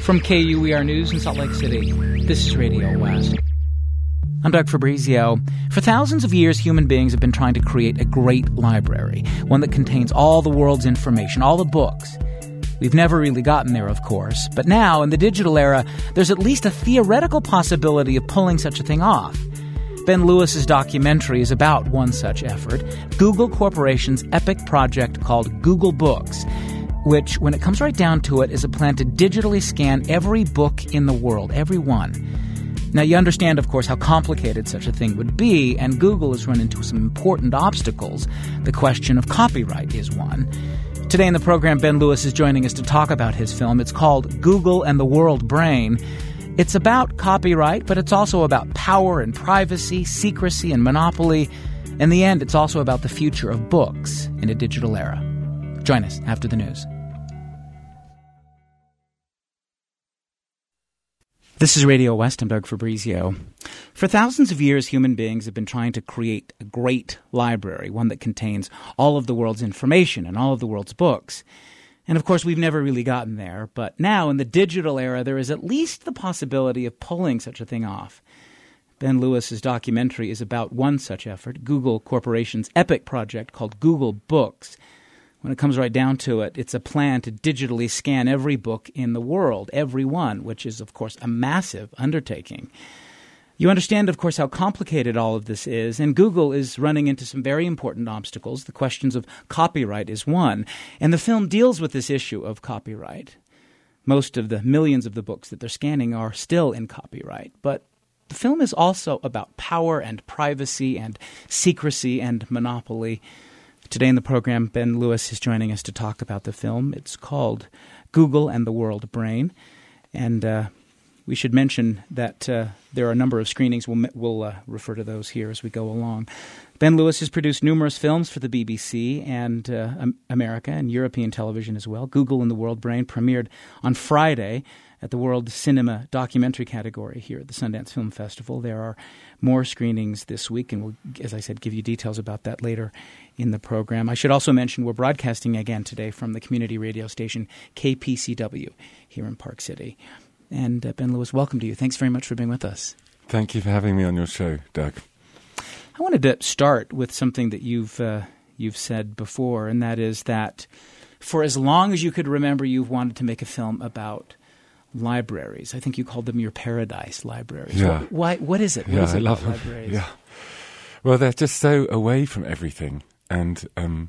From KUER News in Salt Lake City, this is Radio West. I'm Doug Fabrizio. For thousands of years, human beings have been trying to create a great library, one that contains all the world's information, all the books. We've never really gotten there, of course, but now, in the digital era, there's at least a theoretical possibility of pulling such a thing off. Ben Lewis's documentary is about one such effort, Google Corporation's epic project called Google Books, which, when it comes right down to it, is a plan to digitally scan every book in the world, every one. Now, you understand, of course, how complicated such a thing would be, and Google has run into some important obstacles. The question of copyright is one. Today in the program, Ben Lewis is joining us to talk about his film. It's called Google and the World Brain. It's about copyright, but it's also about power and privacy, secrecy and monopoly. In the end, it's also about the future of books in a digital era. Join us after the news. This is Radio West. I'm Doug Fabrizio. For thousands of years, human beings have been trying to create a great library, one that contains all of the world's information and all of the world's books. And of course, we've never really gotten there. But now, in the digital era, there is at least the possibility of pulling such a thing off. Ben Lewis's documentary is about one such effort, Google Corporation's epic project called Google Books. When it comes right down to it, it's a plan to digitally scan every book in the world, every one, which is, of course, a massive undertaking. You understand, of course, how complicated all of this is, and Google is running into some very important obstacles. The questions of copyright is one, and the film deals with this issue of copyright. Most of the millions of the books that they're scanning are still in copyright, but the film is also about power and privacy and secrecy and monopoly. Today in the program, Ben Lewis is joining us to talk about the film. It's called Google and the World Brain. And we should mention that there are a number of screenings. We'll refer to those here as we go along. Ben Lewis has produced numerous films for the BBC and America and European television as well. Google and the World Brain premiered on Friday at the World Cinema Documentary category here at the Sundance Film Festival. There are more screenings this week, and we'll, as I said, give you details about that later in the program. I should also mention we're broadcasting again today from the community radio station KPCW here in Park City. And Ben Lewis, welcome to you. Thanks very much for being with us. Thank you for having me on your show, Doug. I wanted to start with something that you've said before, and that is that for as long as you could remember, you've wanted to make a film about libraries. I think you called them your paradise libraries. Yeah. Why? What is it? What is it about libraries? Yeah. Well, they're just so away from everything. And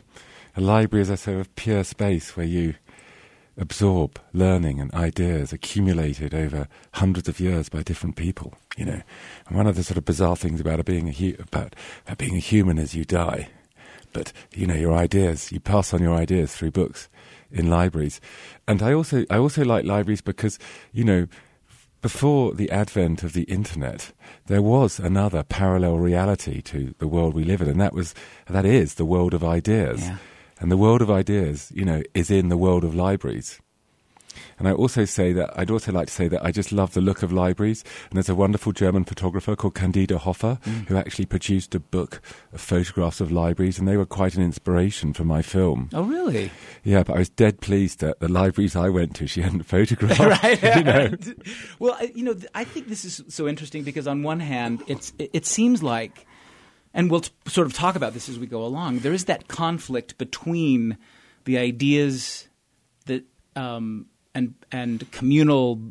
a library is a sort of pure space where you absorb learning and ideas accumulated over hundreds of years by different people, you know. And one of the sort of bizarre things about being a human is you die. But, you know, your ideas, you pass on your ideas through books in libraries. And I also like libraries because, you know, before the advent of the internet, there was another parallel reality to the world we live in, and that is the world of ideas. Yeah. And the world of ideas, you know, is in the world of libraries. And I'd also like to say that I just love the look of libraries. And there's a wonderful German photographer called Candida Hoffer who actually produced a book of photographs of libraries, and they were quite an inspiration for my film. Oh, really? Yeah, but I was dead pleased that the libraries I went to, she hadn't photographed. Right. You know? Well, you know, I think this is so interesting because on one hand, it seems like, and we'll sort of talk about this as we go along, there is that conflict between the ideas that and communal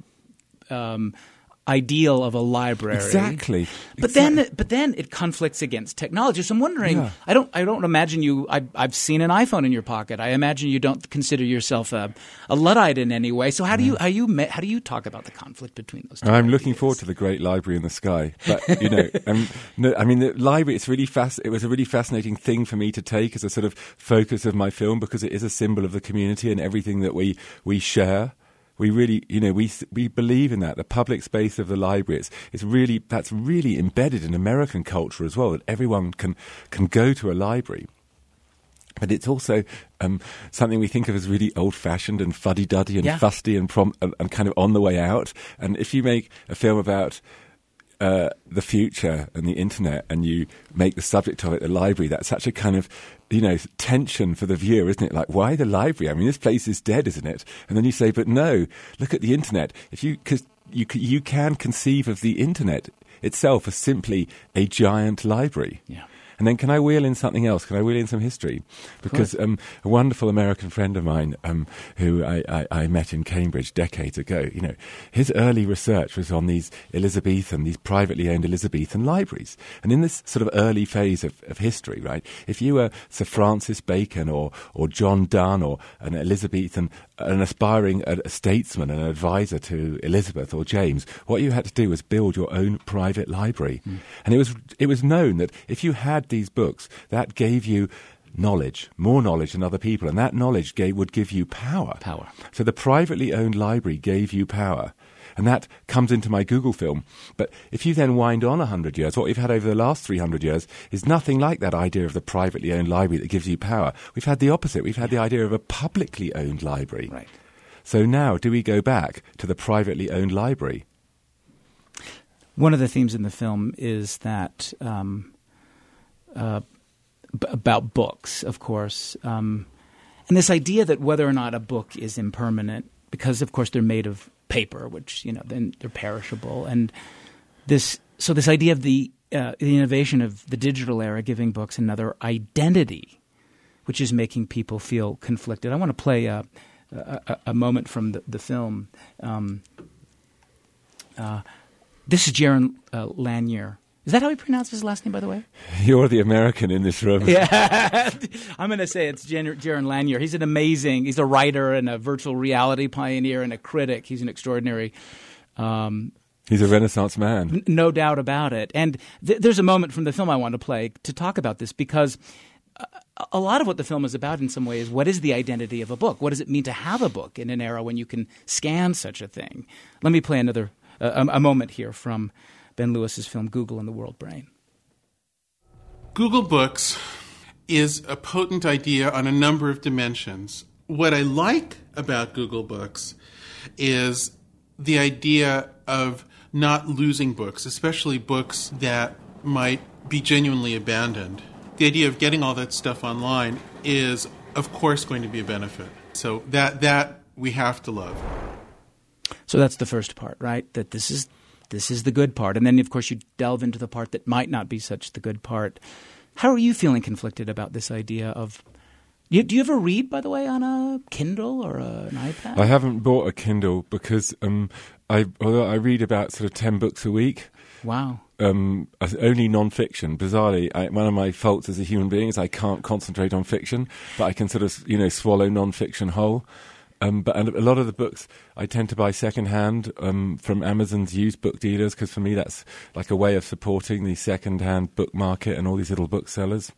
ideal of a library. Exactly. But then it conflicts against technology. So I'm wondering. Yeah. I don't imagine you. I've seen an iPhone in your pocket. I imagine you don't consider yourself a Luddite in any way. So how do you talk about the conflict between those two? I'm looking forward to the great library in the sky. But you know, the library. It was a really fascinating thing for me to take as a sort of focus of my film because it is a symbol of the community and everything that we share. We really, you know, we believe in that. The public space of the library, that's really embedded in American culture as well, that everyone can go to a library. But it's also something we think of as really old-fashioned and fuddy-duddy and fusty and kind of on the way out. And if you make a film about the future and the internet, and you make the subject of it the library, that's such a kind of, tension for the viewer, isn't it? Like, why the library? I mean, this place is dead, isn't it? And then you say, but no, look at the internet. Because you can conceive of the internet itself as simply a giant library. Yeah. And then can I wheel in something else? Can I wheel in some history? Because a wonderful American friend of mine who I met in Cambridge decades ago, his early research was on these privately owned Elizabethan libraries. And in this sort of early phase of history, right, if you were Sir Francis Bacon or John Donne or an aspiring statesman and an advisor to Elizabeth or James, what you had to do was build your own private library. And it was known that if you had these books, that gave you knowledge, more knowledge than other people, and that knowledge would give you power. So the privately owned library gave you power. And that comes into my Google film. But if you then wind on 100 years, what we've had over the last 300 years is nothing like that idea of the privately owned library that gives you power. We've had the opposite. We've had the idea of a publicly owned library. Right. So now, do we go back to the privately owned library? One of the themes in the film is that about books, of course, and this idea that whether or not a book is impermanent, because, of course, they're made of paper, which, then they're perishable. And this idea of the innovation of the digital era giving books another identity, which is making people feel conflicted. I want to play a moment from the film. This is Jaron Lanier. Is that how he pronounces his last name, by the way? You're the American in this room. Yeah, I'm going to say it's Jaron Lanier. He's he's a writer and a virtual reality pioneer and a critic. He's an extraordinary... he's a Renaissance man. No doubt about it. And there's a moment from the film I want to play to talk about this, because a lot of what the film is about in some way is what is the identity of a book? What does it mean to have a book in an era when you can scan such a thing? Let me play another a moment here from Ben Lewis's film Google and the World Brain. Google Books is a potent idea on a number of dimensions. What I like about Google Books is the idea of not losing books, especially books that might be genuinely abandoned. The idea of getting all that stuff online is, of course, going to be a benefit. So that we have to love. So that's the first part, right? That this is the good part. And then, of course, you delve into the part that might not be such the good part. How are you feeling conflicted about this idea of – do you ever read, by the way, on a Kindle or an iPad? I haven't bought a Kindle because although I read about sort of 10 books a week. Wow. Only non-fiction. Bizarrely, one of my faults as a human being is I can't concentrate on fiction, but I can sort of, swallow non-fiction whole. But a lot of the books I tend to buy second-hand from Amazon's used book dealers, because for me that's like a way of supporting the second-hand book market and all these little booksellers.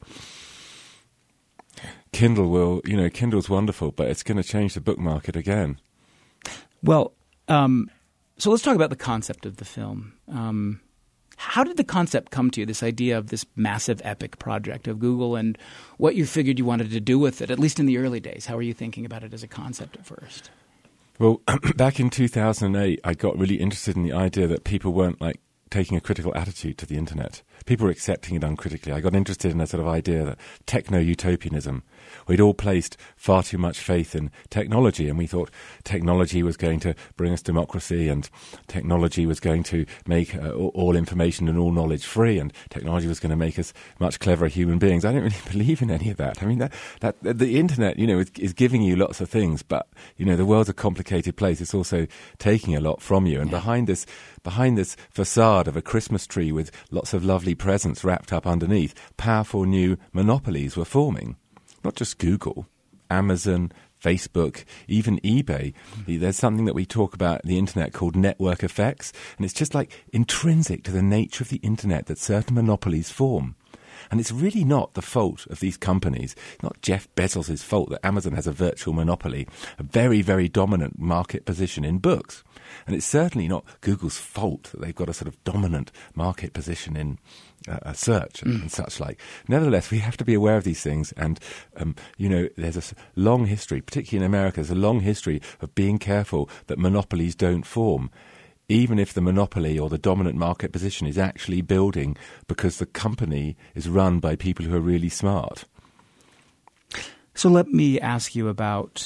Kindle's wonderful, but it's going to change the book market again. Well, so let's talk about the concept of the film. How did the concept come to you, this idea of this massive epic project of Google, and what you figured you wanted to do with it, at least in the early days? How were you thinking about it as a concept at first? Well, back in 2008, I got really interested in the idea that people weren't taking a critical attitude to the internet. People were accepting it uncritically. I got interested in a sort of idea that techno-utopianism. We'd all placed far too much faith in technology, and we thought technology was going to bring us democracy, and technology was going to make all information and all knowledge free, and technology was going to make us much cleverer human beings. I don't really believe in any of that. I mean, that the internet, is giving you lots of things, but, the world's a complicated place. It's also taking a lot from you. And behind this facade of a Christmas tree with lots of lovely presents wrapped up underneath, powerful new monopolies were forming. Not just Google, Amazon, Facebook, even eBay. There's something that we talk about in the internet called network effects, and it's just intrinsic to the nature of the internet that certain monopolies form. And it's really not the fault of these companies. It's not Jeff Bezos' fault that Amazon has a virtual monopoly, a very, very dominant market position in books. And it's certainly not Google's fault that they've got a sort of dominant market position in search and such like. Nevertheless, we have to be aware of these things. And, there's a long history, particularly in America, there's a long history of being careful that monopolies don't form. even if the monopoly or the dominant market position is actually building because the company is run by people who are really smart. So let me ask you about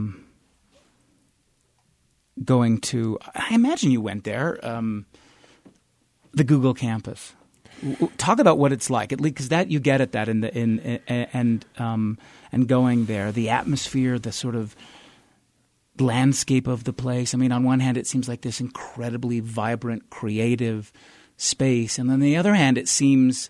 going to, I imagine you went there, the Google campus. Talk about what it's like, at least because that you get at that and going there, the atmosphere, the sort of landscape of the place. I mean, on one hand, it seems like this incredibly vibrant, creative space, and on the other hand, it seems.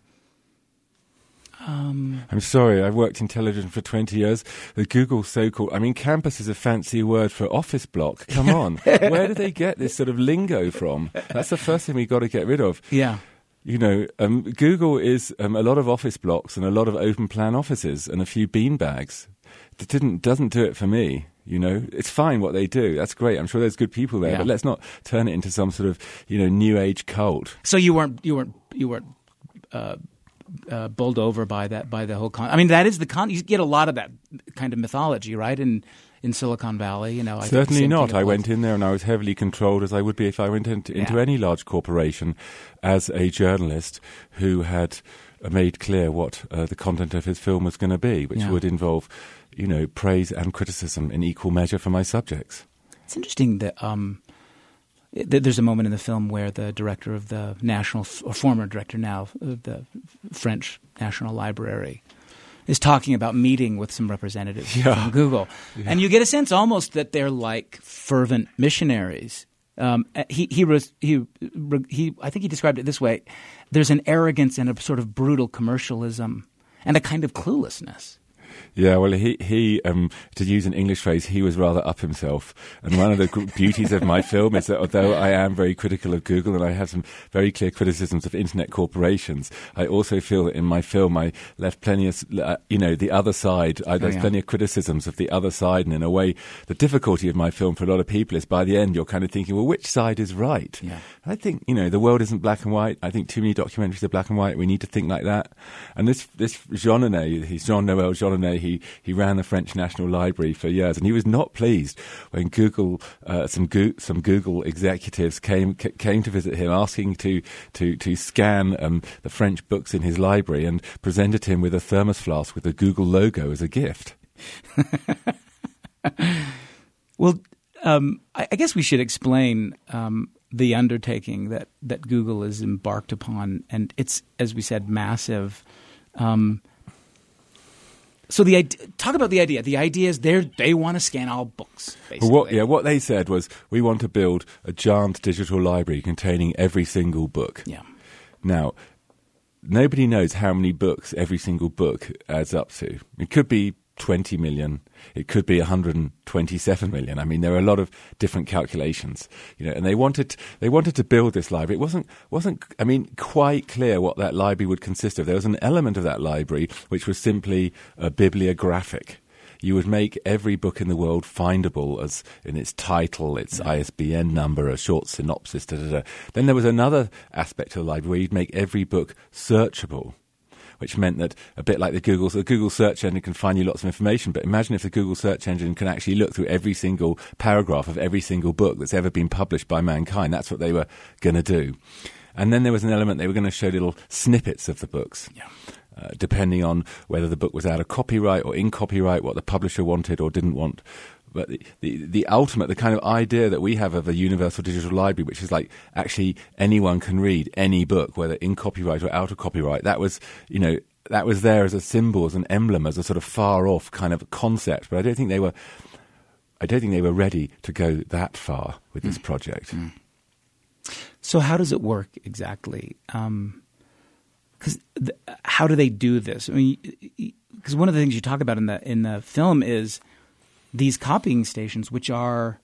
I'm sorry, I've worked in television for 20 years. The Google so-called, I mean, campus is a fancy word for office block. Come on. Where do they get this sort of lingo from? That's the first thing we've got to get rid of. Yeah. You know, Google is a lot of office blocks and a lot of open plan offices and a few beanbags. It doesn't do it for me. You know, it's fine what they do. That's great. I'm sure there's good people there, but let's not turn it into some sort of, new age cult. So you weren't bowled over by the whole I mean, that is you get a lot of that kind of mythology, right? In Silicon Valley, I certainly not. I went in there and I was heavily controlled, as I would be if I went into any large corporation as a journalist who had made clear what the content of his film was going to be, which would involve, praise and criticism in equal measure for my subjects. It's interesting that there's a moment in the film where the director of the former director now of the French National Library is talking about meeting with some representatives from Google. Yeah. And you get a sense almost that they're like fervent missionaries. I think he described it this way. There's an arrogance and a sort of brutal commercialism and a kind of cluelessness. Yeah, well, he to use an English phrase, he was rather up himself. And one of the beauties of my film is that although I am very critical of Google and I have some very clear criticisms of internet corporations, I also feel that in my film I left plenty of, the other side. There's plenty of criticisms of the other side. And in a way, the difficulty of my film for a lot of people is by the end you're kind of thinking, well, which side is right? Yeah. I think, the world isn't black and white. I think too many documentaries are black and white. We need to think like that. And this Jeanneney, he's Jean-Noël Jeanneney, he ran the French National Library for years, and he was not pleased when Google, some Google executives came to visit him, asking to scan the French books in his library, and presented him with a thermos flask with the Google logo as a gift. Well, I guess we should explain the undertaking that Google is embarked upon, and it's, as we said, massive. So talk about the idea. The idea is they want to scan all books, basically. Well, what they said was, we want to build a giant digital library containing every single book. Yeah. Now, nobody knows how many books every single book adds up to. It could be 20 million. It could be 127 million. I mean, there are a lot of different calculations, and they wanted to build this library. It wasn't quite clear what that library would consist of. There was an element of that library which was simply a bibliographic. You would make every book in the world findable as in its title, its ISBN number, a short synopsis, Then there was another aspect of the library where you'd make every book searchable, which meant that, a bit like the Google search engine can find you lots of information, but imagine if the Google search engine can actually look through every single paragraph of every single book that's ever been published by mankind. That's what they were going to do. And then there was an element, they were going to show little snippets of the books. Yeah. Depending on whether the book was out of copyright or in copyright, what the publisher wanted or didn't want. But the ultimate, the kind of idea that we have of a universal digital library, which is like actually anyone can read any book, whether in copyright or out of copyright, that was there as a symbol, as an emblem, as a sort of far off kind of concept. But I don't think they were ready to go that far with this project. Mm. So how does it work exactly? How do they do this? I mean, because one of the things you talk about in the film is these copying stations, which are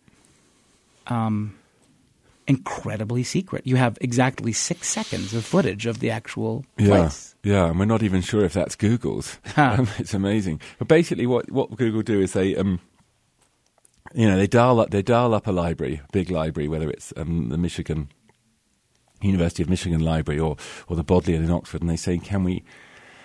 incredibly secret. You have exactly 6 seconds of footage of the actual place. Yeah, and we're not even sure if that's Google's. It's amazing. But basically, what Google do is they dial up a library, a big library, whether it's the University of Michigan Library or the Bodleian in Oxford, and they say, can we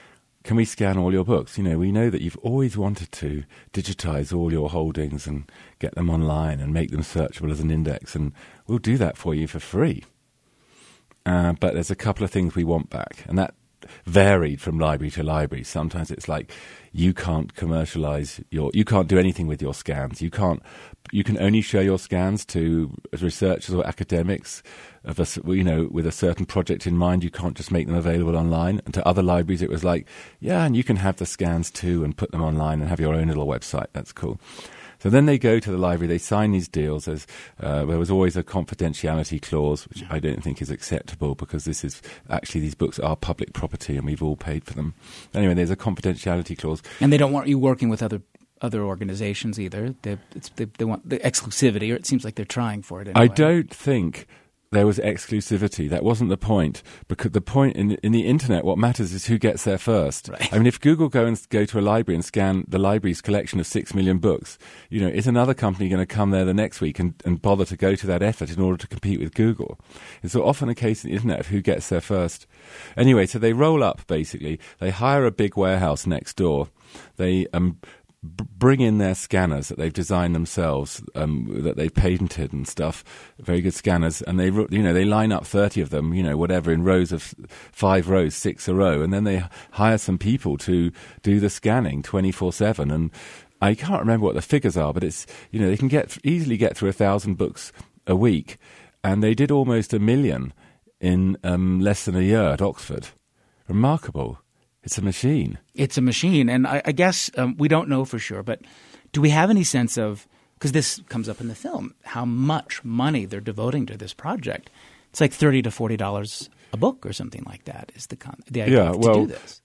can we scan all your books? You know, we know that you've always wanted to digitize all your holdings and get them online and make them searchable as an index, and we'll do that for you for free. But there's a couple of things we want back, and that varied from library to library. Sometimes it's like you can't commercialize you can't do anything with your scans. You can only show your scans to researchers or academics of with a certain project in mind. You can't just make them available online. And to other libraries, it was like, yeah, and you can have the scans too and put them online and have your own little website. That's cool. So then they go to the library, they sign these deals. There was always a confidentiality clause, which I don't think is acceptable because these books are public property and we've all paid for them. Anyway, there's a confidentiality clause. And they don't want you working with other organizations either. They want the exclusivity, or it seems like they're trying for it anyway. I don't think there was exclusivity. That wasn't the point. Because the point in the internet, what matters is who gets there first. Right. I mean, if Google go to a library and scan the library's collection of 6 million books, is another company going to come there the next week and bother to go to that effort in order to compete with Google? It's so often a case in the internet of who gets there first. Anyway, so they roll up, basically. They hire a big warehouse next door. They bring in their scanners that they've designed themselves, that they've patented and stuff, very good scanners, and they line up 30 of them, whatever, in rows of 5 rows, 6 a row, and then they hire some people to do the scanning 24/7. And I can't remember what the figures are, but it's, they can easily get through 1,000 books a week, and they did almost 1 million in less than a year at Oxford. Remarkable. It's a machine. It's a machine. And I guess we don't know for sure, but do we have any sense of, because this comes up in the film, how much money they're devoting to this project? It's like $30 to $40 a book or something like that is the idea to do this.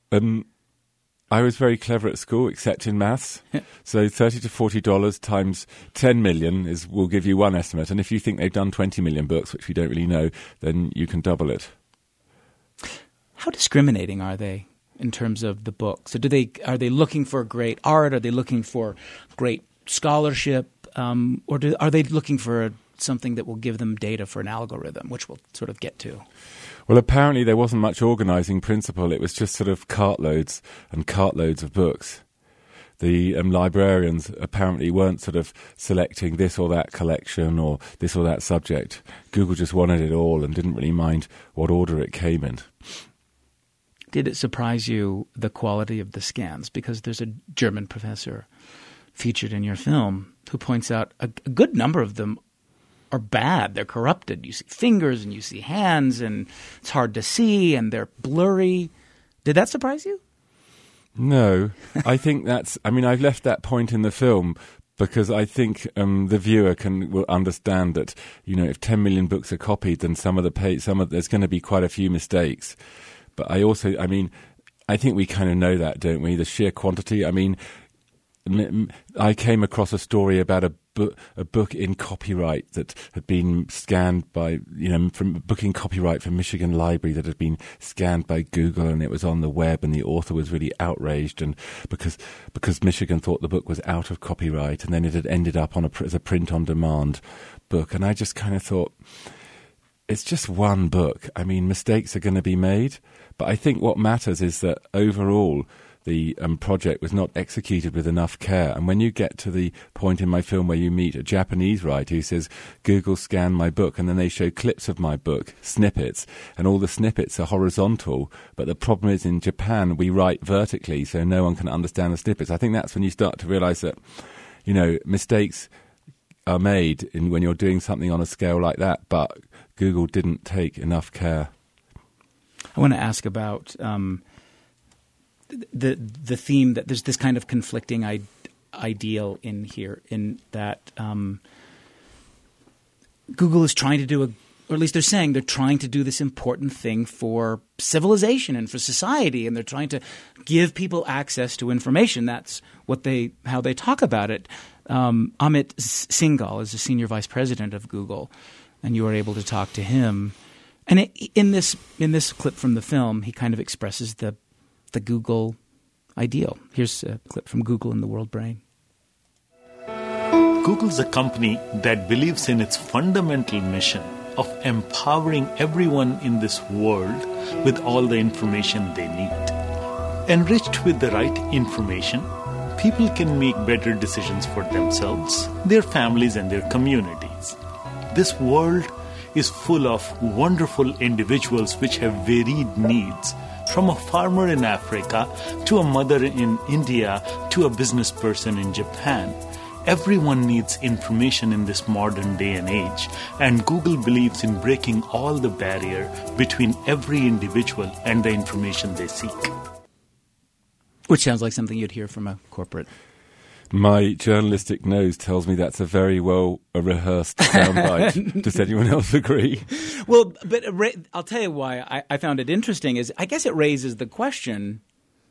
I was very clever at school, except in maths. So $30 to $40 times 10 million will give you one estimate. And if you think they've done 20 million books, which we don't really know, then you can double it. How discriminating are they in terms of the book? So are they looking for great art? Are they looking for great scholarship? Or are they looking for something that will give them data for an algorithm, which we'll sort of get to? Well, apparently there wasn't much organising principle. It was just sort of cartloads and cartloads of books. The librarians apparently weren't sort of selecting this or that collection or this or that subject. Google just wanted it all and didn't really mind what order it came in. Did it surprise you, the quality of the scans? Because there's a German professor featured in your film who points out a good number of them are bad. They're corrupted. You see fingers and you see hands and it's hard to see and they're blurry. Did that surprise you? No. I think I've left that point in the film because I think the viewer will understand that, if 10 million books are copied, then there's going to be quite a few mistakes. But I think we kind of know that, don't we? The sheer quantity. I came across a story about a book in copyright that had been scanned by, from a book in copyright from Michigan Library that had been scanned by Google, and it was on the web, and the author was really outraged, and because Michigan thought the book was out of copyright, and then it had ended up as a print-on-demand book, and I just kind of thought, it's just one book. Mistakes are going to be made, but I think what matters is that overall the project was not executed with enough care. And when you get to the point in my film where you meet a Japanese writer who says, Google scanned my book, and then they show clips of my book, snippets, and all the snippets are horizontal, but the problem is in Japan we write vertically so no one can understand the snippets. I think that's when you start to realize that, mistakes are made when you're doing something on a scale like that, but Google didn't take enough care. I want to ask about the theme that there's this kind of conflicting ideal in here, in that Google is trying to do or at least they're saying they're trying to do this important thing for civilization and for society, and they're trying to give people access to information. That's how they talk about it. Amit Singhal is the senior vice president of Google, and you were able to talk to him. And in this clip from the film, he kind of expresses the Google ideal. Here's a clip from Google in the World Brain. Google's a company that believes in its fundamental mission of empowering everyone in this world with all the information they need. Enriched with the right information, people can make better decisions for themselves, their families, and their communities. This world is full of wonderful individuals which have varied needs, from a farmer in Africa to a mother in India to a business person in Japan. Everyone needs information in this modern day and age, and Google believes in breaking all the barrier between every individual and the information they seek. Which sounds like something you'd hear from a corporate. My journalistic nose tells me that's a very well rehearsed soundbite. Does anyone else agree? Well, but I'll tell you why I found it interesting is I guess it raises the question,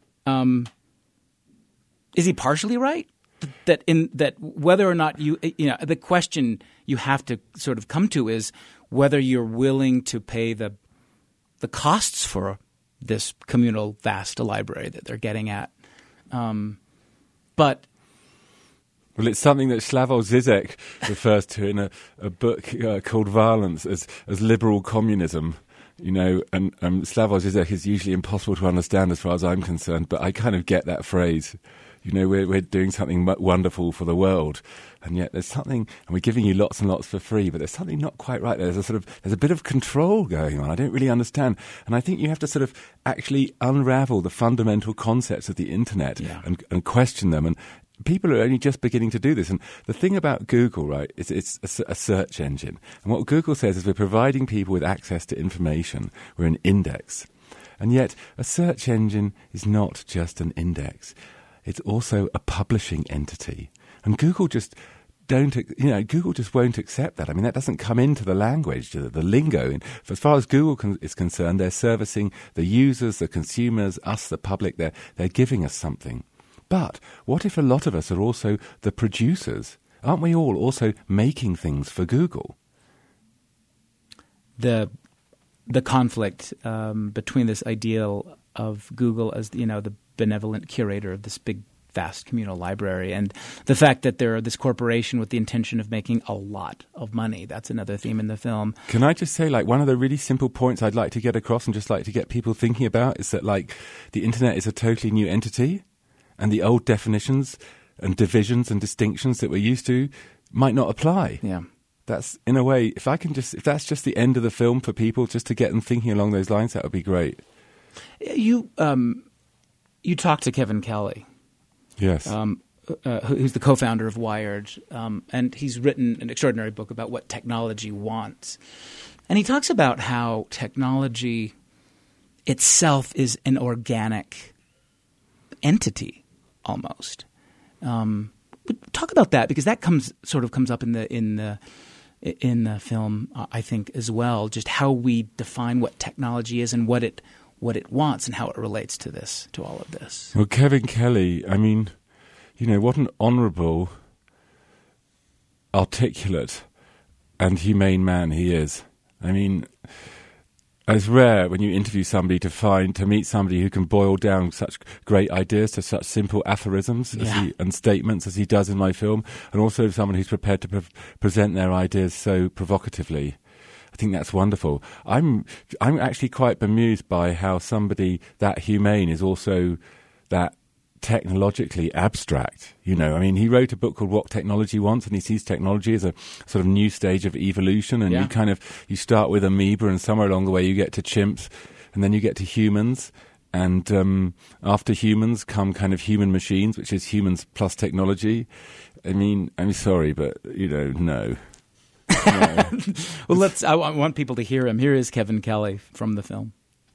is he partially right? That whether or not the question you have to sort of come to is whether you're willing to pay the costs for this communal vast library that they're getting at. But well, it's something that Slavoj Zizek refers to in a book called Violence as liberal communism. You know, and Slavoj Zizek is usually impossible to understand as far as I'm concerned, but I kind of get that phrase. You know, we're doing something wonderful for the world, and yet there's something, and we're giving you lots and lots for free, but there's something not quite right there. There's a bit of control going on. I don't really understand, and I think you have to sort of actually unravel the fundamental concepts of the internet and question them. And people are only just beginning to do this. And the thing about Google, right, is it's a search engine, and what Google says is we're providing people with access to information. We're an index, and yet a search engine is not just an index. It's also a publishing entity. And Google just Google just won't accept that. I mean, that doesn't come into the language, the lingo. As far as Google is concerned, they're servicing the users, the consumers, us, the public. They're giving us something. But what if a lot of us are also the producers? Aren't we all also making things for Google? The conflict between this ideal of Google as the benevolent curator of this big, vast communal library and the fact that they're this corporation with the intention of making a lot of money. That's another theme in the film. Can I just say, one of the really simple points I'd like to get across and just like to get people thinking about is that, the internet is a totally new entity and the old definitions and divisions and distinctions that we're used to might not apply. Yeah. That's, in a way, if that's just the end of the film for people, just to get them thinking along those lines, that would be great. You talked to Kevin Kelly. Yes. Who's the co-founder of Wired, and he's written an extraordinary book about what technology wants. And he talks about how technology itself is an organic entity, almost. Talk about that, because that comes up in the film, I think, as well. Just how we define what technology is and what it wants and how it relates to all of this. Well, Kevin Kelly, I mean, what an honourable, articulate and humane man he is. I mean, it's rare when you interview somebody to meet somebody who can boil down such great ideas to such simple aphorisms and statements as he does in my film, and also someone who's prepared to present their ideas so provocatively. I think that's wonderful. I'm actually quite bemused by how somebody that humane is also that technologically abstract. I mean, he wrote a book called What Technology Wants, and he sees technology as a sort of new stage of evolution. And you start with amoeba, and somewhere along the way you get to chimps, and then you get to humans. And after humans come kind of human machines, which is humans plus technology. I mean, I'm sorry, but no. Well, I want people to hear him. Here is Kevin Kelly from the film.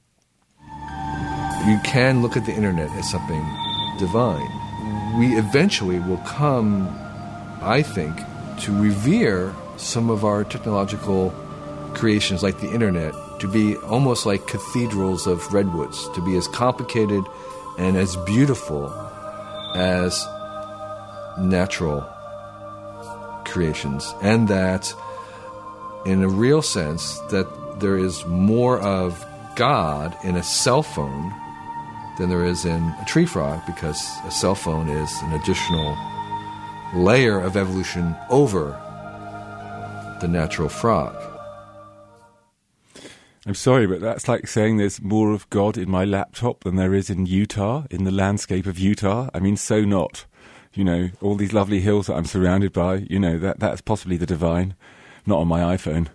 You can look at the internet as something divine. We eventually will come, I think, to revere some of our technological creations like the internet to be almost like cathedrals of redwoods, to be as complicated and as beautiful as natural creations, and that in a real sense that there is more of God in a cell phone than there is in a tree frog, because a cell phone is an additional layer of evolution over the natural frog. I'm sorry, but that's like saying there's more of God in my laptop than there is in Utah, in the landscape of Utah. I mean, so not. You know, all these lovely hills that I'm surrounded by, you know, that's possibly the divine, not on my iPhone.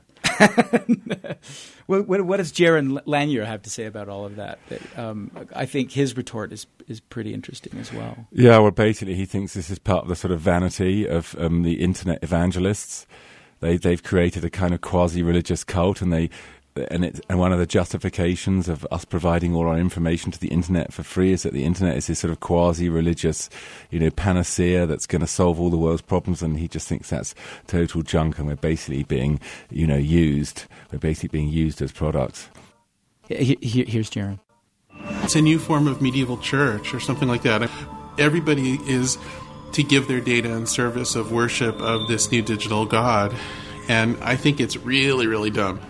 What does Jaron Lanier have to say about all of that? I think his retort is pretty interesting as well. Yeah, well, basically he thinks this is part of the sort of vanity of the internet evangelists. They've created a kind of quasi-religious cult, and one of the justifications of us providing all our information to the internet for free is that the internet is this sort of quasi-religious, you know, panacea that's going to solve all the world's problems, and he just thinks that's total junk, and we're basically being, you know, used. We're basically being used as products. Here's Jaron. It's a new form of medieval church or something like that. Everybody is to give their data in service of worship of this new digital god, and I think it's really, really dumb.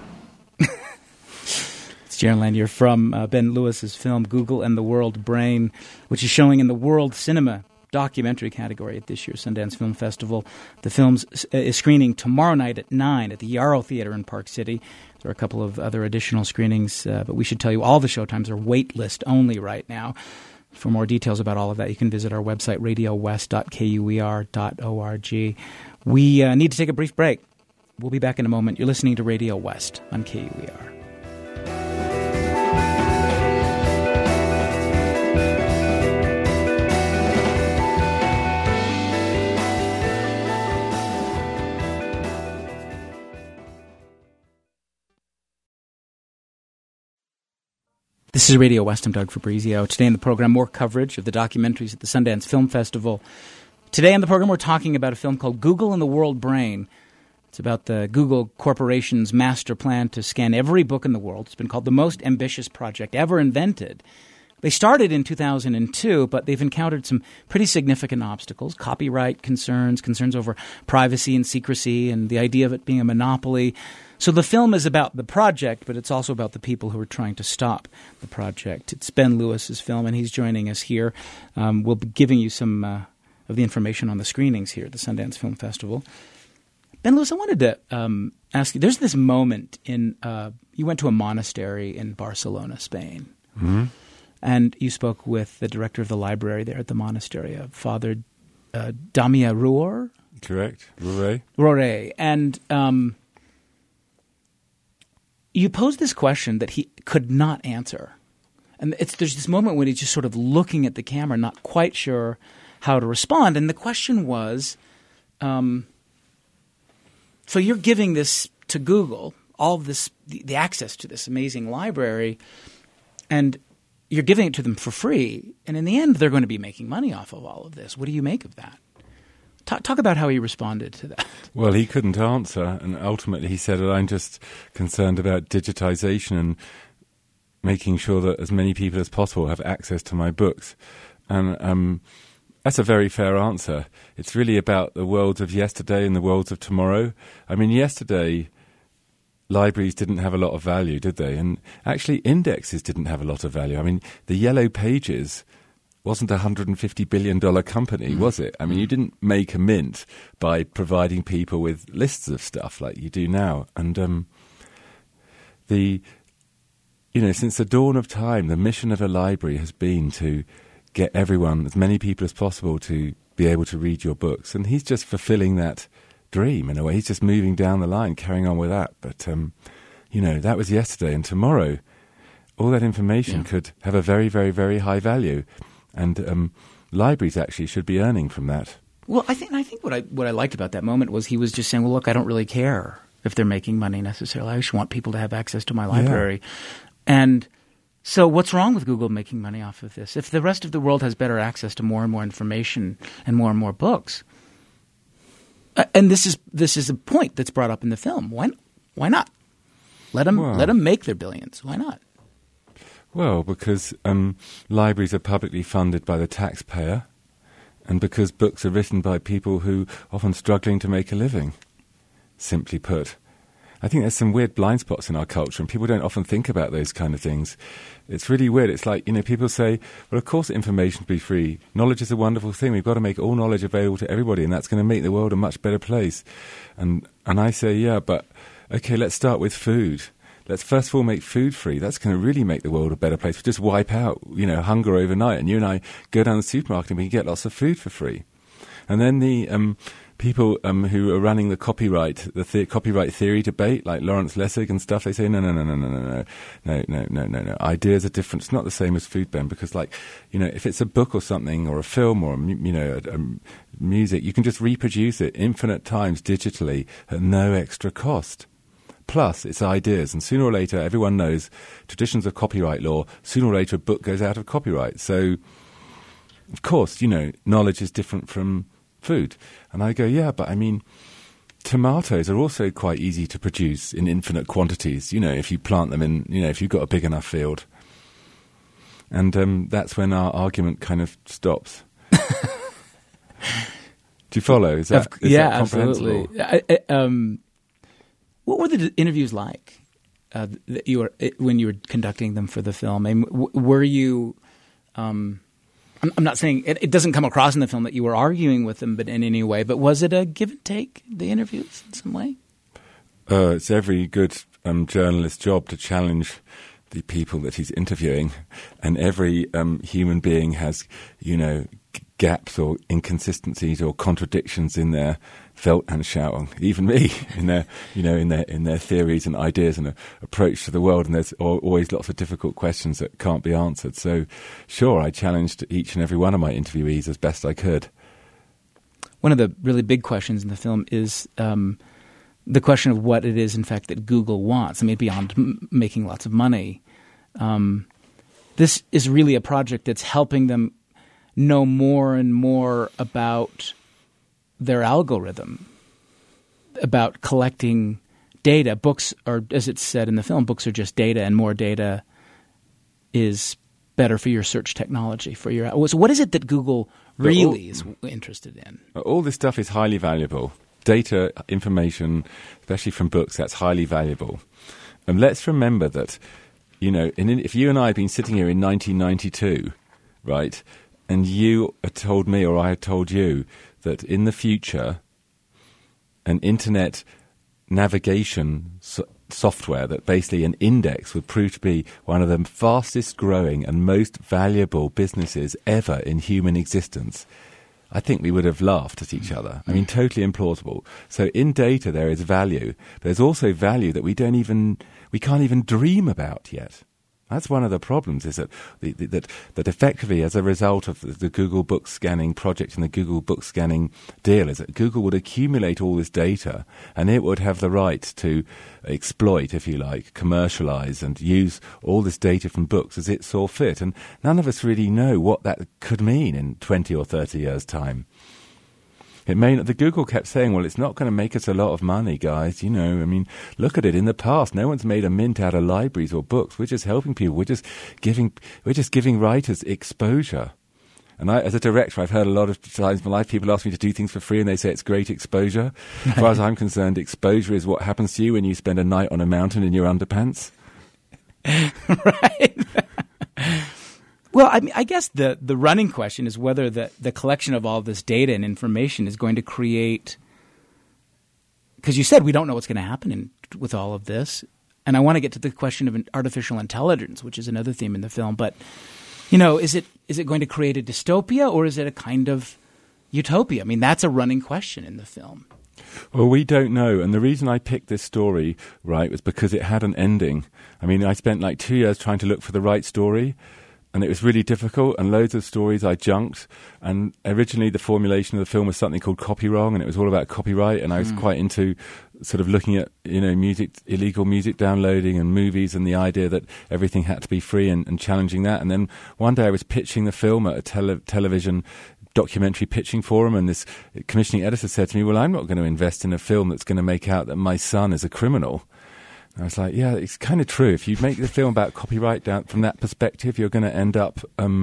Jaron Lanier from Ben Lewis's film Google and the World Brain, which is showing in the World Cinema documentary category at this year's Sundance Film Festival. The film is screening tomorrow night at 9 at the Yarrow Theatre in Park City. There are a couple of other additional screenings, but we should tell you all the showtimes are wait-list only right now. For more details about all of that, you can visit our website, radiowest.kuer.org. We need to take a brief break. We'll be back in a moment. You're listening to Radio West on KUER. This is Radio West. I'm Doug Fabrizio. Today in the program, more coverage of the documentaries at the Sundance Film Festival. Today on the program, we're talking about a film called Google and the World Brain. It's about the Google Corporation's master plan to scan every book in the world. It's been called the most ambitious project ever invented. They started in 2002, but they've encountered some pretty significant obstacles: copyright concerns over privacy and secrecy, and the idea of it being a monopoly. So the film is about the project, but it's also about the people who are trying to stop the project. It's Ben Lewis's film, and he's joining us here. We'll be giving you some of the information on the screenings here at the Sundance Film Festival. Ben Lewis, I wanted to ask you, there's this moment in you went to a monastery in Barcelona, Spain. Mm-hmm. And you spoke with the director of the library there at the monastery, Father Damia Roure? Correct. Roure. And you posed this question that he could not answer. And there's this moment when he's just sort of looking at the camera, not quite sure how to respond. And the question was, so you're giving this to Google, all of this, the access to this amazing library, and you're giving it to them for free. And in the end, they're going to be making money off of all of this. What do you make of that? Talk about how he responded to that. Well, he couldn't answer, and ultimately he said that I'm just concerned about digitization and making sure that as many people as possible have access to my books. And that's a very fair answer. It's really about the worlds of yesterday and the worlds of tomorrow. I mean, yesterday, libraries didn't have a lot of value, did they? And actually, indexes didn't have a lot of value. I mean, the Yellow Pages wasn't a $150 billion company, was it? I mean, you didn't make a mint by providing people with lists of stuff like you do now. And since the dawn of time, the mission of a library has been to get everyone, as many people as possible, to be able to read your books. And he's just fulfilling that dream in a way. He's just moving down the line, carrying on with that. But, that was yesterday. And tomorrow, all that information could have a very, very, very high value. And libraries actually should be earning from that. Well, I think what I liked about that moment was he was just saying, well, look, I don't really care if they're making money necessarily. I just want people to have access to my library. Yeah. And so what's wrong with Google making money off of this? If the rest of the world has better access to more and more information and more books, and this is a point that's brought up in the film. Why not? Let them make their billions. Why not? Well, because libraries are publicly funded by the taxpayer, and because books are written by people who are often struggling to make a living, simply put. I think there's some weird blind spots in our culture, and people don't often think about those kind of things. It's really weird. It's like, people say, well, of course information should be free. Knowledge is a wonderful thing. We've got to make all knowledge available to everybody, and that's going to make the world a much better place. And I say, yeah, but, okay, let's start with food. let's first of all make food free. That's going to really make the world a better place. We just wipe out, hunger overnight. And you and I go down the supermarket and we can get lots of food for free. And then the people who are running the copyright theory debate, like Lawrence Lessig and stuff, they say, no. Ideas are different. It's not the same as food, Ben, because if it's a book or something or a film or, music, you can just reproduce it infinite times digitally at no extra cost. Plus, it's ideas, and sooner or later, everyone knows traditions of copyright law, sooner or later a book goes out of copyright. So, of course, knowledge is different from food. And I go, yeah, but I mean, tomatoes are also quite easy to produce in infinite quantities, if you plant them in, if you've got a big enough field. And that's when our argument kind of stops. Do you follow? Is that comprehensible? Absolutely. What were the interviews like that you were when you were conducting them for the film? I mean, were you? I'm not saying it doesn't come across in the film that you were arguing with them, but in any way. But was it a give and take, the interviews, in some way? It's every good journalist's job to challenge the people that he's interviewing, and every human being has, gaps or inconsistencies or contradictions in their Weltanschauung, even me, in their theories and ideas and approach to the world, and there's always lots of difficult questions that can't be answered. So, sure, I challenged each and every one of my interviewees as best I could. One of the really big questions in the film is the question of what it is, in fact, that Google wants. I mean, beyond making lots of money, this is really a project that's helping them know more and more about their algorithm, about collecting data. Books are, as it's said in the film, books are just data, and more data is better for your search technology. So what is it that Google really is interested in? All this stuff is highly valuable. Data, information, especially from books, that's highly valuable. And let's remember that, if you and I had been sitting here in 1992, right, and you had told me or I had told you that in the future an internet navigation software, that basically an index would prove to be one of the fastest growing and most valuable businesses ever in human existence, I think we would have laughed at each other. I mean, totally implausible. So in data there is value. There's also value that we can't even dream about yet. That's one of the problems, is that that effectively, as a result of the Google Book Scanning project and the Google Book Scanning deal, is that Google would accumulate all this data, and it would have the right to exploit, if you like, commercialize and use all this data from books as it saw fit. And none of us really know what that could mean in 20 or 30 years' time. It may not. The Google kept saying, well, it's not going to make us a lot of money, guys. I mean, look at it. In the past, no one's made a mint out of libraries or books. We're just helping people. We're just giving writers exposure. And as a director, I've heard a lot of times in my life people ask me to do things for free and they say it's great exposure. As far as I'm concerned, exposure is what happens to you when you spend a night on a mountain in your underpants. Right. Well, I mean, I guess the running question is whether the collection of all this data and information is going to create – because you said we don't know what's going to happen with all of this. And I want to get to the question of artificial intelligence, which is another theme in the film. But, is it going to create a dystopia, or is it a kind of utopia? I mean, that's a running question in the film. Well, we don't know. And the reason I picked this story, right, was because it had an ending. I mean, I spent 2 years trying to look for the right story. And it was really difficult, and loads of stories I junked. And originally the formulation of the film was something called Copy Wrong, and it was all about copyright. And I was quite into sort of looking at, illegal music downloading and movies, and the idea that everything had to be free, and challenging that. And then one day I was pitching the film at a television documentary pitching forum, and this commissioning editor said to me, well, I'm not going to invest in a film that's going to make out that my son is a criminal. I was like, yeah, it's kind of true. If you make the film about copyright down from that perspective, you're going to end up,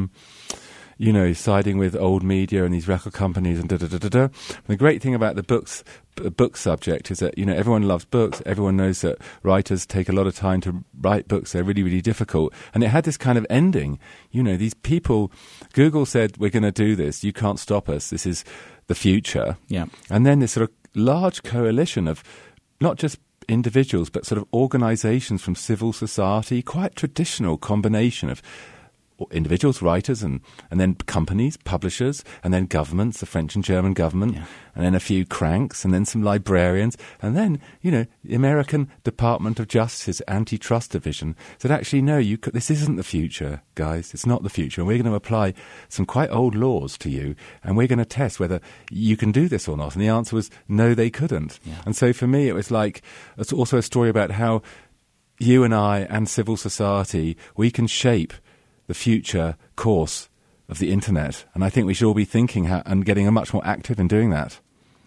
siding with old media and these record companies and da-da-da-da-da. And the great thing about the book subject is that, everyone loves books. Everyone knows that writers take a lot of time to write books. They're really, really difficult. And it had this kind of ending. These people, Google said, we're going to do this. You can't stop us. This is the future. Yeah. And then this sort of large coalition of not just individuals, but sort of organizations from civil society, quite traditional combination of individuals, writers, and then companies, publishers, and then governments, the French and German government, and then a few cranks, and then some librarians, and then, the American Department of Justice Antitrust Division said, actually, no, this isn't the future, guys. It's not the future. And we're going to apply some quite old laws to you, and we're going to test whether you can do this or not. And the answer was, no, they couldn't. Yeah. And so for me, it was like, it's also a story about how you and I and civil society, we can shape the future course of the internet, and I think we should all be thinking and getting much more active in doing that.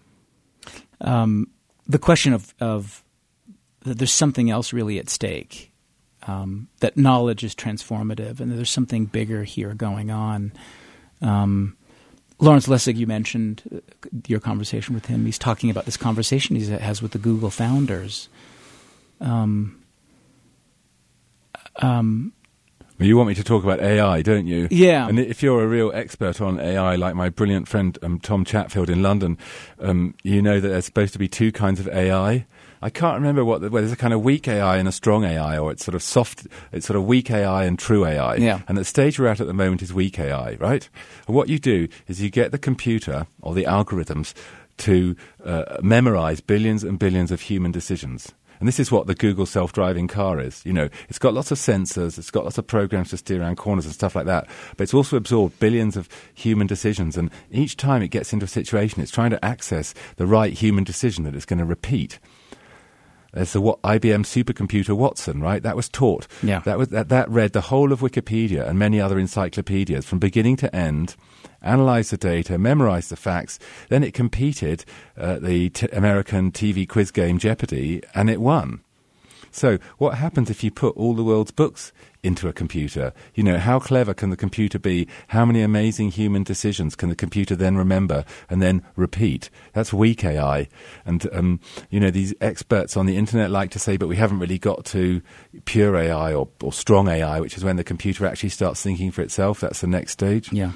The question of that there's something else really at stake, that knowledge is transformative, and there's something bigger here going on. Lawrence Lessig, you mentioned your conversation with him. He's talking about this conversation he has with the Google founders. Well, you want me to talk about AI, don't you? Yeah. And if you're a real expert on AI, like my brilliant friend Tom Chatfield in London, you know that there's supposed to be two kinds of AI. I can't remember whether there's a kind of weak AI and a strong AI, or it's sort of soft, it's sort of weak AI and true AI. Yeah. And the stage we're at the moment is weak AI, right? And what you do is you get the computer or the algorithms to memorize billions and billions of human decisions. And this is what the Google self-driving car is. It's got lots of sensors, it's got lots of programs to steer around corners and stuff like that. But it's also absorbed billions of human decisions. And each time it gets into a situation, it's trying to access the right human decision that it's going to repeat. There's the IBM supercomputer Watson, right? That was taught. Yeah. That read the whole of Wikipedia and many other encyclopedias from beginning to end, analysed the data, memorised the facts. Then it competed the American TV quiz game Jeopardy, and it won. So what happens if you put all the world's books into a computer? How clever can the computer be? How many amazing human decisions can the computer then remember and then repeat? That's weak AI. And, these experts on the internet like to say, but we haven't really got to pure AI or strong AI, which is when the computer actually starts thinking for itself. That's the next stage. Yeah.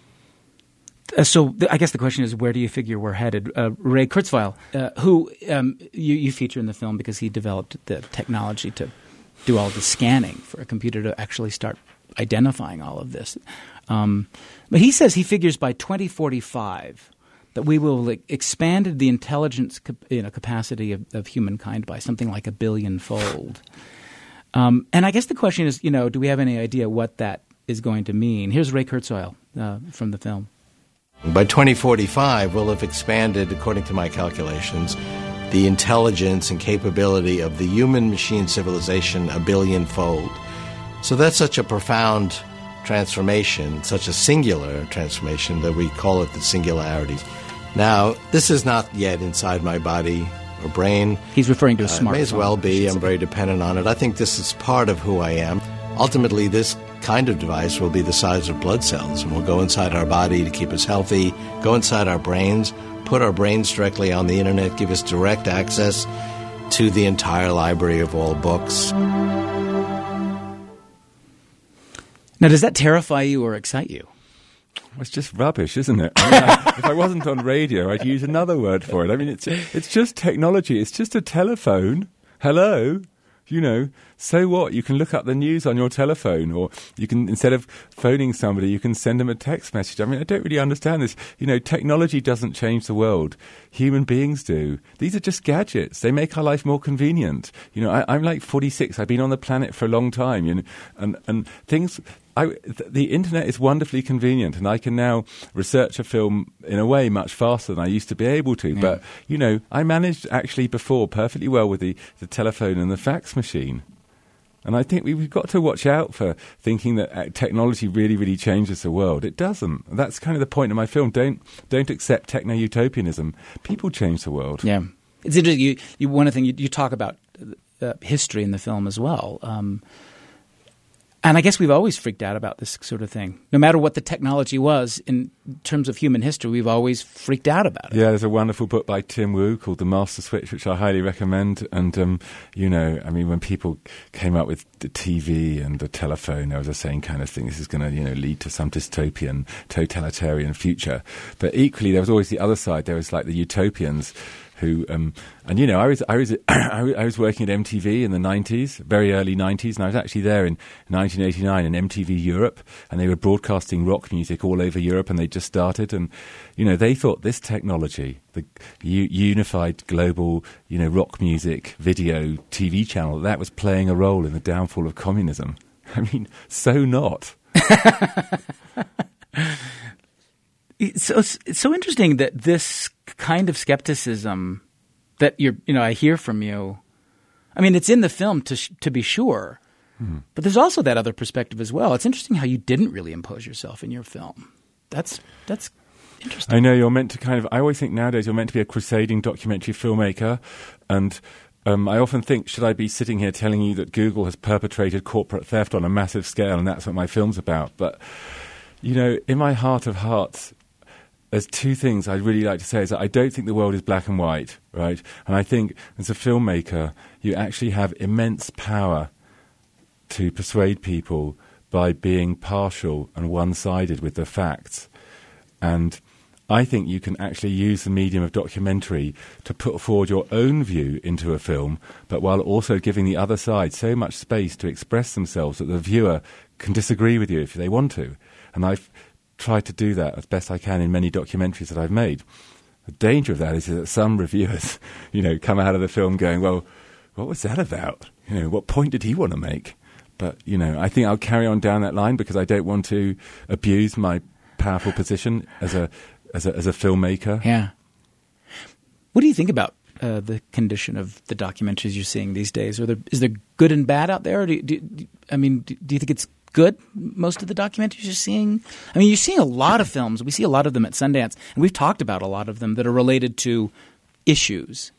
So I guess the question is, where do you figure we're headed? Ray Kurzweil, who you feature in the film because he developed the technology to do all the scanning for a computer to actually start identifying all of this. But he says he figures by 2045 that we will expanded the intelligence capacity of humankind by something like 1 billion-fold. And I guess the question is, do we have any idea what that is going to mean? Here's Ray Kurzweil from the film. By 2045, we'll have expanded, according to my calculations, the intelligence and capability of the human-machine civilization 1 billion-fold. So that's such a profound transformation, such a singular transformation, that we call it the singularity. Now, this is not yet inside my body or brain. He's referring to a smartphone. It may as well be. I'm very dependent on it. I think this is part of who I am. Ultimately, this kind of device will be the size of blood cells and will go inside our body to keep us healthy, go inside our brains, put our brains directly on the internet, give us direct access to the entire library of all books. Now, does that terrify you or excite you? It's just rubbish, isn't it? If I wasn't on radio, I'd use another word for it. I mean, it's just technology. It's just a telephone. Hello? So what? You can look up the news on your telephone, or you can, instead of phoning somebody, you can send them a text message. I mean, I don't really understand this. Technology doesn't change the world. Human beings do. These are just gadgets. They make our life more convenient. I'm like 46. I've been on the planet for a long time, and things... the internet is wonderfully convenient, and I can now research a film in a way much faster than I used to be able to. Yeah. But, I managed actually before perfectly well with the telephone and the fax machine. And I think we've got to watch out for thinking that technology really, really changes the world. It doesn't. That's kind of the point of my film. Don't accept techno-utopianism. People change the world. Yeah. It's interesting. One of the things you talk about history in the film as well. And I guess we've always freaked out about this sort of thing. No matter what the technology was in terms of human history, we've always freaked out about it. Yeah, there's a wonderful book by Tim Wu called The Master Switch, which I highly recommend. And, when people came up with the TV and the telephone, there was the same kind of thing. This is going to, lead to some dystopian, totalitarian future. But equally, there was always the other side. There was like the utopians who and you know, I was working at MTV in the 90s, very early 90s, and I was actually there in 1989 in MTV Europe, and they were broadcasting rock music all over Europe, and they just started, and you know, they thought this technology, the unified global, you know, rock music video TV channel, that was playing a role in the downfall of communism. I mean, so not. It's so interesting that this kind of skepticism that I hear from you. I mean, it's in the film to be sure, but there's also that other perspective as well. It's interesting how you didn't really impose yourself in your film. That's interesting. I know you're meant to I always think nowadays you're meant to be a crusading documentary filmmaker, and I often think, should I be sitting here telling you that Google has perpetrated corporate theft on a massive scale, and that's what my film's about? But you know, in my heart of hearts, there's two things I'd really like to say. Is that I don't think the world is black and white, right? And I think as a filmmaker, you actually have immense power to persuade people by being partial and one-sided with the facts. And I think you can actually use the medium of documentary to put forward your own view into a film, but while also giving the other side so much space to express themselves that the viewer can disagree with you if they want to. And I've tried to do that as best I can in many documentaries that I've made. The danger of that is that some reviewers, you know, come out of the film going, well, what was that about? You know, what point did he want to make? But, you know, I think I'll carry on down that line because I don't want to abuse my powerful position as a filmmaker. Yeah. What do you think about the condition of the documentaries you're seeing these days? Is there good and bad out there? Or do you think it's good, most of the documentaries you're seeing? I mean, you're seeing a lot of films. We see a lot of them at Sundance, and we've talked about a lot of them that are related to issues.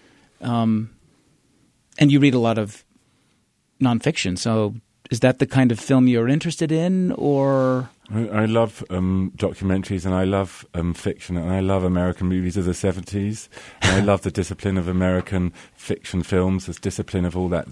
And you read a lot of nonfiction. So is that the kind of film you're interested in, or? I love documentaries, and I love fiction, and I love American movies of the 70s, and I love the discipline of American fiction films, this discipline of all that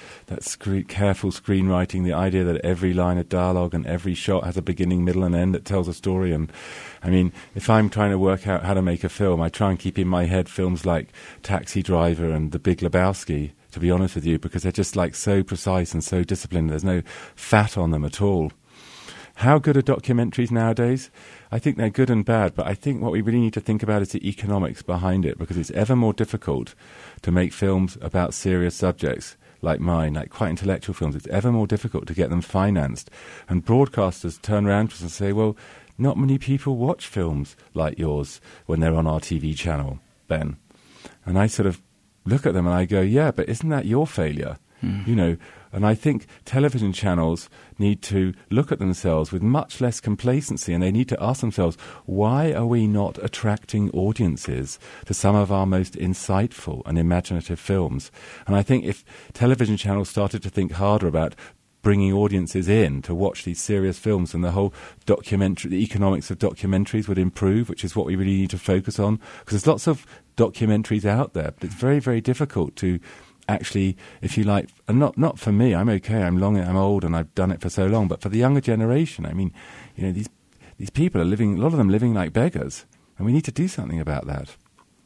careful screenwriting, the idea that every line of dialogue and every shot has a beginning, middle, and end that tells a story. And I mean, if I'm trying to work out how to make a film, I try and keep in my head films like Taxi Driver and The Big Lebowski, to be honest with you, because they're just like so precise and so disciplined. There's no fat on them at all. How good are documentaries nowadays? I think they're good and bad, but I think what we really need to think about is the economics behind it, because it's ever more difficult to make films about serious subjects like mine, like quite intellectual films. It's ever more difficult to get them financed. And broadcasters turn around to us and say, well, not many people watch films like yours when they're on our TV channel, Ben. And I sort of look at them and I go, yeah, but isn't that your failure? You know, and I think television channels need to look at themselves with much less complacency, and they need to ask themselves, why are we not attracting audiences to some of our most insightful and imaginative films? And I think if television channels started to think harder about bringing audiences in to watch these serious films, and the whole the economics of documentaries would improve, which is what we really need to focus on, because there's lots of documentaries out there, but it's very, very difficult to actually, if you like, and not for me, I'm okay, I'm old and I've done it for so long, but for the younger generation, I mean, you know, these people are living, a lot of them living like beggars, and we need to do something about that.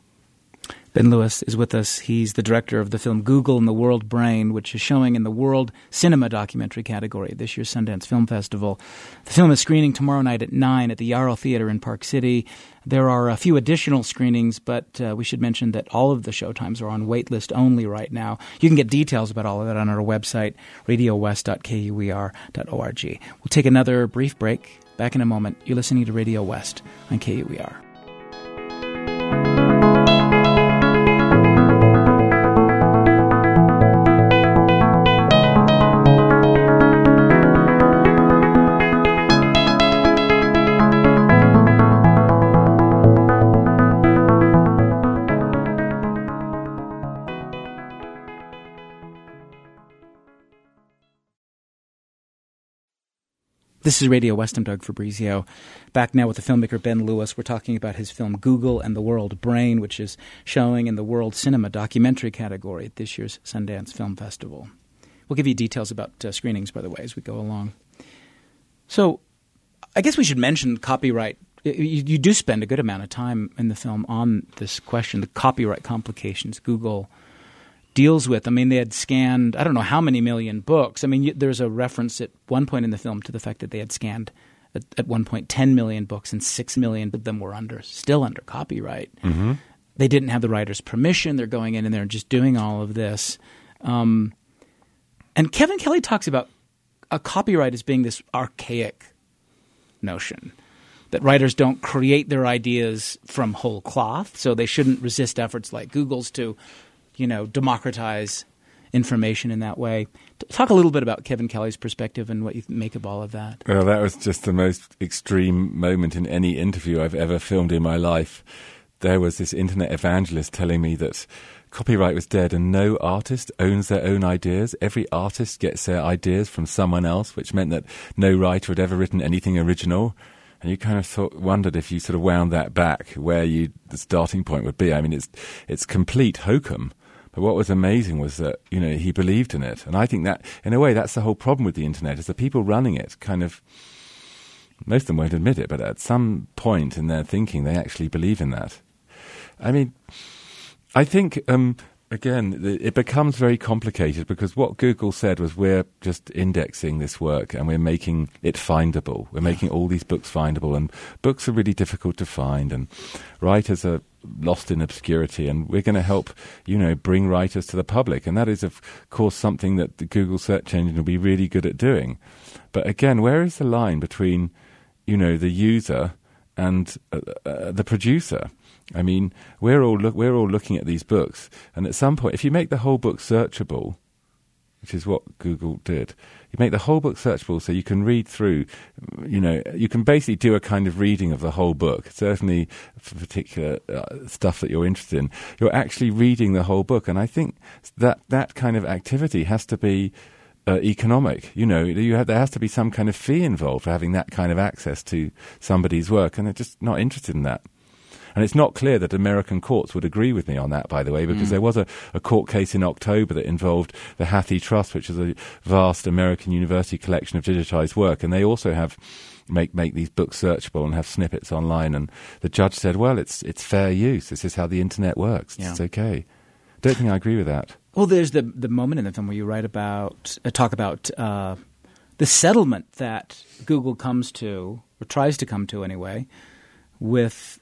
Ben Lewis is with us. He's the director of the film Google and the World Brain, which is showing in the World Cinema Documentary category at this year's Sundance Film Festival. The film is screening tomorrow night at 9 at the Yarrow Theatre in Park City. There are a few additional screenings, but we should mention that all of the showtimes are on waitlist only right now. You can get details about all of that on our website, radiowest.kuer.org. We'll take another brief break. Back in a moment. You're listening to Radio West on KUER. This is Radio West. I'm Doug Fabrizio. Back now with the filmmaker Ben Lewis. We're talking about his film Google and the World Brain, which is showing in the World Cinema Documentary category at this year's Sundance Film Festival. We'll give you details about screenings, by the way, as we go along. So I guess we should mention copyright you do spend a good amount of time in the film on this question, the copyright complications Google deals with. I mean, they had scanned, I don't know how many million books. I mean, there's a reference at one point in the film to the fact that they had scanned at one point 10 million books, and 6 million of them were still under copyright. Mm-hmm. They didn't have the writer's permission. They're going in and they're just doing all of this. And Kevin Kelly talks about a copyright as being this archaic notion, that writers don't create their ideas from whole cloth, so they shouldn't resist efforts like Google's to, democratize information in that way. Talk a little bit about Kevin Kelly's perspective and what you make of all of that. Well, that was just the most extreme moment in any interview I've ever filmed in my life. There was this internet evangelist telling me that copyright was dead and no artist owns their own ideas. Every artist gets their ideas from someone else, which meant that no writer had ever written anything original. And you kind of wondered if you sort of wound that back, where the starting point would be. I mean, it's complete hokum. But what was amazing was that, he believed in it. And I think that, in a way, that's the whole problem with the internet, is the people running it kind of, most of them won't admit it, but at some point in their thinking, they actually believe in that. I mean, I think, again, it becomes very complicated, because what Google said was, we're just indexing this work and we're making it findable. We're making all these books findable, and books are really difficult to find, and writers are lost in obscurity, and we're going to help, bring writers to the public. And that is, of course, something that the Google search engine will be really good at doing. But again, where is the line between, the user and the producer? I mean, we're all looking at these books, and at some point, if you make the whole book searchable, which is what Google did, you make the whole book searchable so you can read through, you can basically do a kind of reading of the whole book, certainly for particular stuff that you're interested in. You're actually reading the whole book, and I think that kind of activity has to be economic. There has to be some kind of fee involved for having that kind of access to somebody's work, and they're just not interested in that. And it's not clear that American courts would agree with me on that, by the way, because there was a court case in October that involved the Hathi Trust, which is a vast American university collection of digitized work. And they also make these books searchable and have snippets online. And the judge said, well, it's fair use. This is how the internet works. Yeah. It's okay. Don't think I agree with that. Well, there's the moment in the film where you talk about the settlement that Google comes to, or tries to come to anyway, with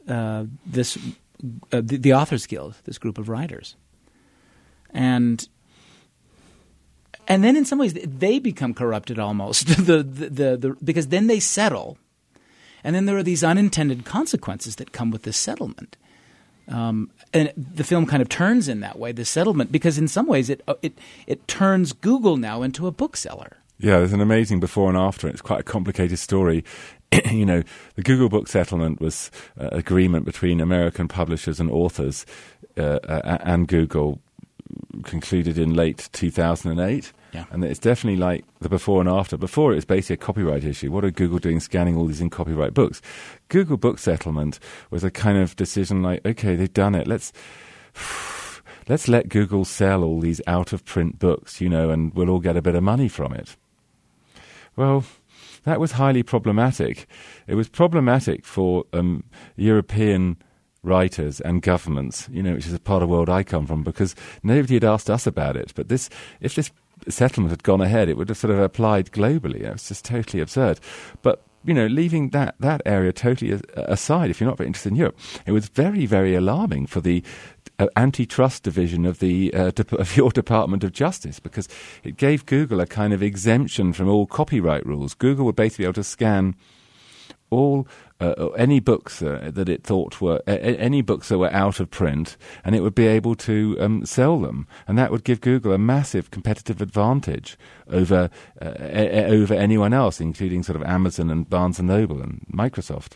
the Authors Guild, this group of writers, and then in some ways they become corrupted almost, because then they settle, and then there are these unintended consequences that come with this settlement, and the film kind of turns in that way, the settlement, because in some ways it turns Google now into a bookseller. Yeah, there's an amazing before and after. It's quite a complicated story. The Google book settlement was agreement between American publishers and authors and Google, concluded in late 2008. Yeah. And it's definitely like the before and after. Before, it was basically a copyright issue. What are Google doing scanning all these in copyright books? Google book settlement was a kind of decision like, okay, they've done it. Let's let Google sell all these out-of-print books, and we'll all get a bit of money from it. Well, that was highly problematic. It was problematic for European writers and governments, which is a part of the world I come from, because nobody had asked us about it. But if this settlement had gone ahead, it would have sort of applied globally. It was just totally absurd. But leaving that area totally aside, if you're not very interested in Europe, it was very, very alarming for the antitrust division of your Department of Justice, because it gave Google a kind of exemption from all copyright rules. Google would basically be able to scan all any books that it thought were any books that were out of print, and it would be able to sell them, and that would give Google a massive competitive advantage over anyone else, including sort of Amazon and Barnes and Noble and Microsoft.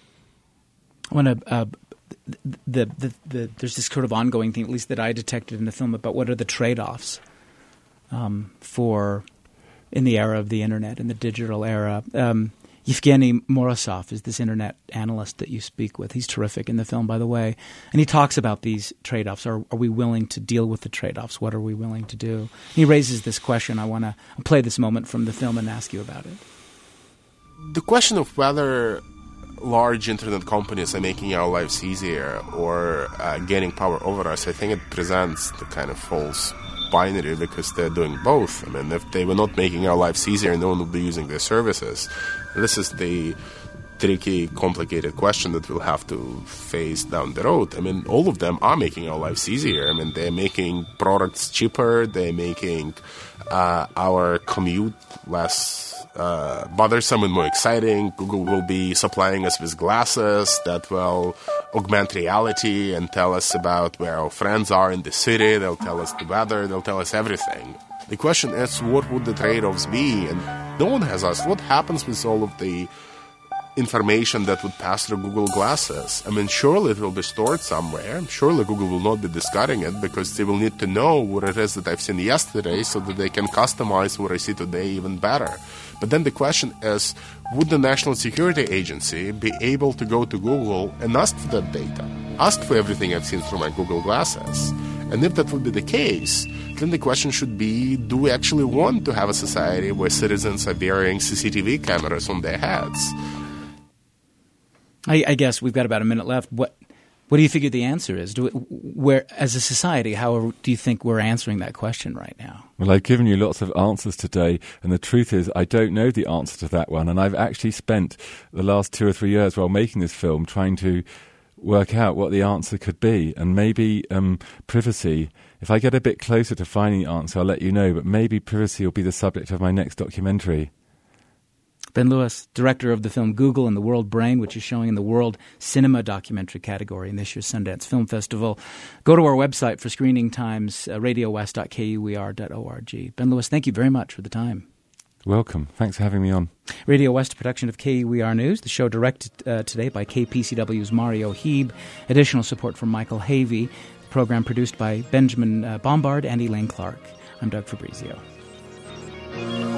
There's this sort of ongoing thing, at least that I detected in the film, about what are the trade-offs in the era of the internet, in the digital era. Yevgeny Morozov is this internet analyst that you speak with. He's terrific in the film, by the way. And he talks about these trade-offs. Are we willing to deal with the trade-offs? What are we willing to do? He raises this question. I want to play this moment from the film and ask you about it. The question of whether large internet companies are making our lives easier or gaining power over us, I think it presents the kind of false binary, because they're doing both. I mean, if they were not making our lives easier, no one would be using their services. This is the tricky, complicated question that we'll have to face down the road. I mean, all of them are making our lives easier. I mean, they're making products cheaper, they're making our commute less bothersome and more exciting. Google will be supplying us with glasses that will augment reality and tell us about where our friends are in the city. They'll tell us the weather. They'll tell us everything. The question is, what would the trade-offs be? And no one has asked, what happens with all of the information that would pass through Google Glasses? I mean, surely it will be stored somewhere. Surely Google will not be discarding it, because they will need to know what it is that I've seen yesterday so that they can customize what I see today even better. But then the question is, would the National Security Agency be able to go to Google and ask for that data? Ask for everything I've seen through my Google Glasses? And if that would be the case, then the question should be, do we actually want to have a society where citizens are wearing CCTV cameras on their heads? I guess we've got about a minute left. What do you figure the answer is? As a society, how do you think we're answering that question right now? Well, I've given you lots of answers today, and the truth is I don't know the answer to that one. And I've actually spent the last 2 or 3 years while making this film trying to work out what the answer could be. And maybe privacy, if I get a bit closer to finding the answer, I'll let you know, but maybe privacy will be the subject of my next documentary. Ben Lewis, director of the film Google and the World Brain, which is showing in the World Cinema Documentary category in this year's Sundance Film Festival. Go to our website for screening times, radiowest.kuer.org. Ben Lewis, thank you very much for the time. Welcome. Thanks for having me on. Radio West, a production of KUER News. The show directed today by KPCW's Mario Heeb. Additional support from Michael Havey. The program produced by Benjamin Bombard and Elaine Clark. I'm Doug Fabrizio.